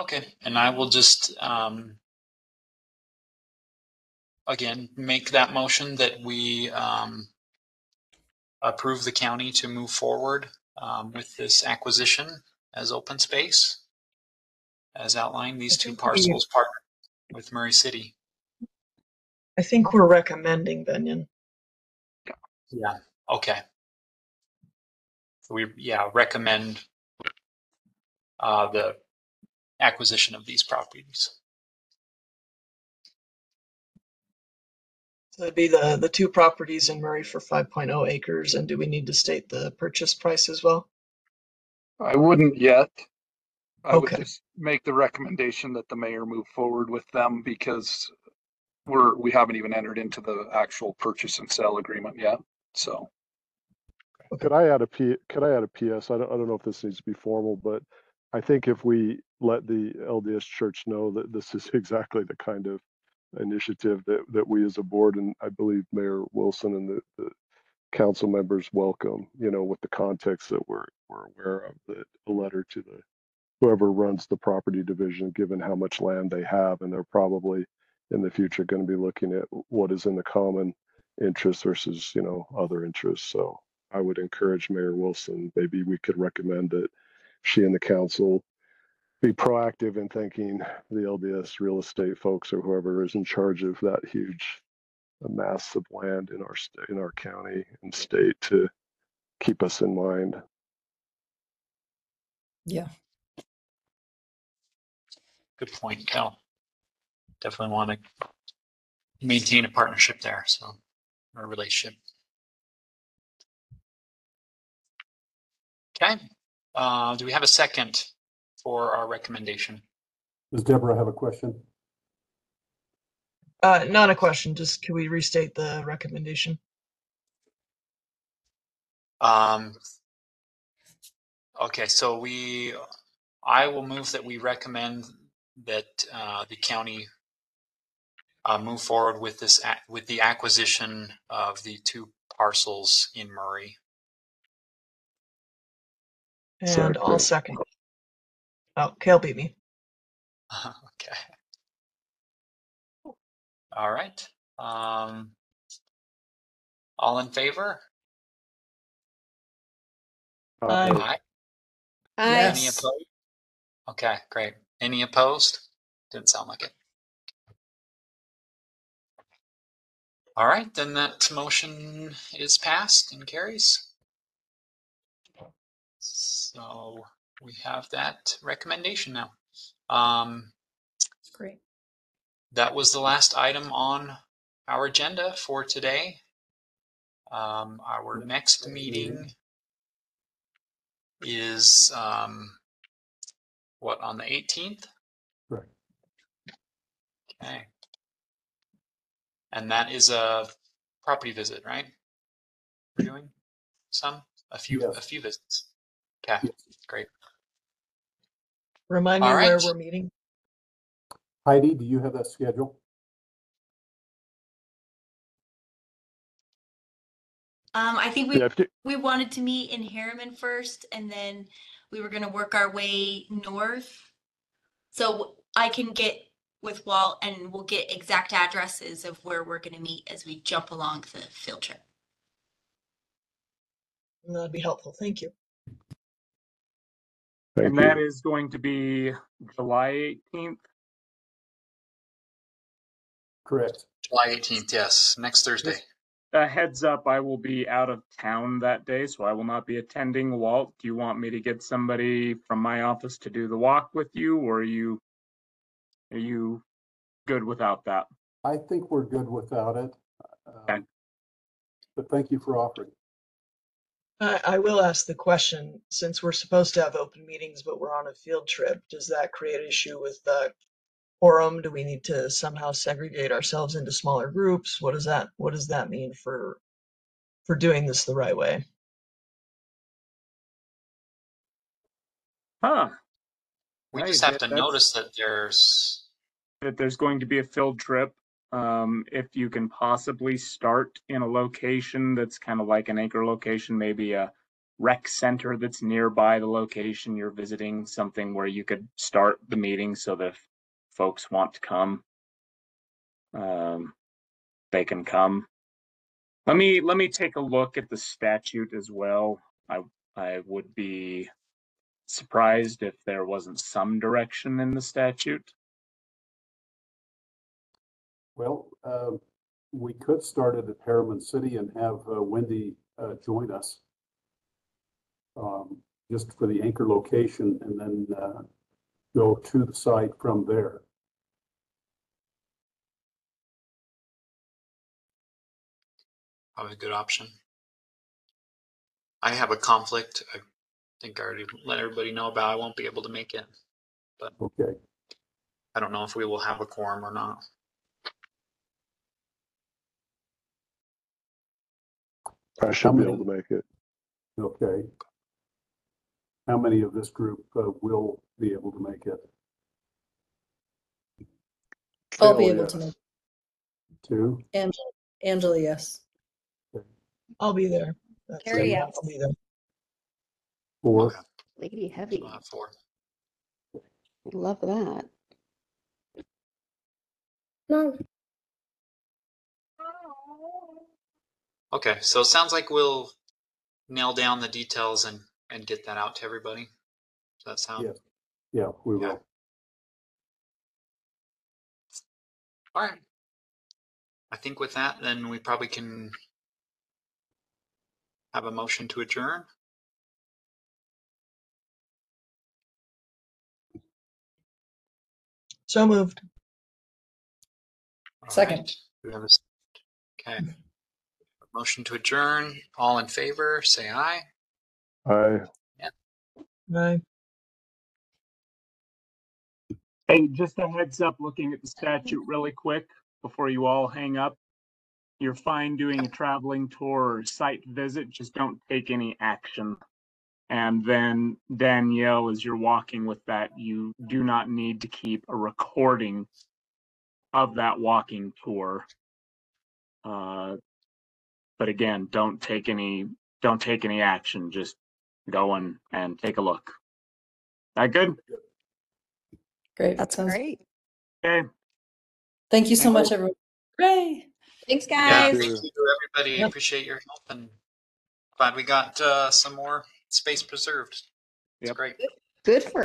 Okay, and I will just again make that motion that we approve the county to move forward with this acquisition as open space, as outlined. These two parcels partner with Murray City. I think we're recommending, Benyon. Yeah. Okay. So we recommend the acquisition of these properties. So it'd be the two properties in Murray for 5.0 acres. And do we need to state the purchase price as well? I wouldn't yet. I would Okay. just make the recommendation that the mayor move forward with them because we haven't even entered into the actual purchase and sale agreement yet. So could I add a PS? I don't know if this needs to be formal, but I think if we let the LDS Church know that this is exactly the kind of initiative that we as a board, and I believe Mayor Wilson and the council members welcome, with the context that we're aware of, that a letter to whoever runs the property division, given how much land they have, and they're probably in the future going to be looking at what is in the common interest versus, other interests. So I would encourage Mayor Wilson, maybe we could recommend that she and the council be proactive in thanking the LDS real estate folks or whoever is in charge of that huge mass of land in our county and state to keep us in mind. Yeah. Good point, Cal. Definitely want to maintain a partnership there, so a relationship. Okay. Do we have a second for our recommendation? Does Deborah have a question? Not a question. Just can we restate the recommendation? Okay, so I will move that we recommend that the county move forward with the acquisition of the two parcels in Murray. And I'll second. Oh, Kale beat me. Okay. All right. All in favor? Aye. Yes. Any opposed? Okay, great. Any opposed? Didn't sound like it. All right, then that motion is passed and carries. So we have that recommendation now. Great. That was the last item on our agenda for today. Our next meeting is on the 18th? Right. Okay. And that is a property visit, right? We're doing a few visits. Okay, yes. Great. Remind me where we're meeting. Heidi, do you have that schedule? I think we wanted to meet in Harriman first, and then we were going to work our way north. So I can get with Walt, and we'll get exact addresses of where we're going to meet as we jump along the field trip. That'd be helpful. Thank you. And that is going to be July 18th? Correct. July 18th, yes. Next Thursday. A heads up, I will be out of town that day, so I will not be attending. Walt, do you want me to get somebody from my office to do the walk with you, or are you good without that? I think we're good without it. Okay. But thank you for offering. I will ask the question, since we're supposed to have open meetings, but we're on a field trip, does that create an issue with the quorum? Do we need to somehow segregate ourselves into smaller groups? What does that mean for doing this the right way? We just have to notice that there's going to be a field trip. If you can possibly start in a location that's kind of like an anchor location, maybe a rec center that's nearby the location you're visiting, something where you could start the meeting so that if folks want to come, they can come. Let me take a look at the statute as well. I would be surprised if there wasn't some direction in the statute. Well, we could start it at Harriman City and have Wendy join us. Just for the anchor location, and then go to the site from there. Probably a good option. I have a conflict. I think I already let everybody know about. I won't be able to make it, but Okay. I don't know if we will have a quorum or not. I should be able to make it. Okay. How many of this group will be able to make it? I'll be Hell, able yes. to make Two? Angela, yes. I'll be there. That's Carrie, it. yes. I'll be there. Four? Okay. Lady heavy. So I'll have 4. Love that. No. Okay, so it sounds like we'll nail down the details and get that out to everybody. Does that sound? Yes. Yeah, we will. Yeah. All right. I think with that, then we probably can have a motion to adjourn. So moved. All Second. right. We have okay. Motion to adjourn. All in favor, say aye. I Right. Hey, just a heads up, looking at the statute really quick before you all hang up. You're fine doing a traveling tour or site visit, just don't take any action. And then Danielle, as you're walking with that, you do not need to keep a recording of that walking tour. But again, don't take any action, just go and take a look. That good? Great. That's Sounds great. Okay. Thank you so Thank much, you. everyone. Hooray! Thanks, Yeah, guys. thank you to everybody. Yep. Appreciate your help and glad we got some more space preserved. It's Yep. great. Good for